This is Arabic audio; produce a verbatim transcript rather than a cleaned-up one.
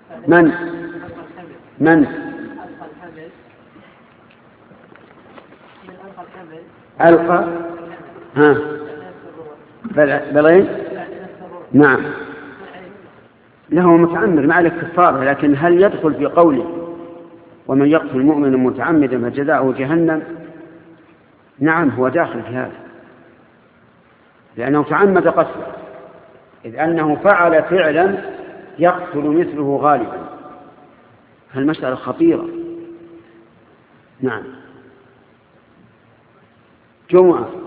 من من ألقى ها بل بلين نعم له متعمد ما عليك كفارة، لكن هل يدخل في قوله ومن يقتل مؤمنا متعمدا فجزاؤه جهنم؟ نعم هو داخل في هذا، لأنه تعمد قتله، إذ أنه فعل فعلا يقتل مثله غالبا. فالمسألة خطيرة. نعم جمعة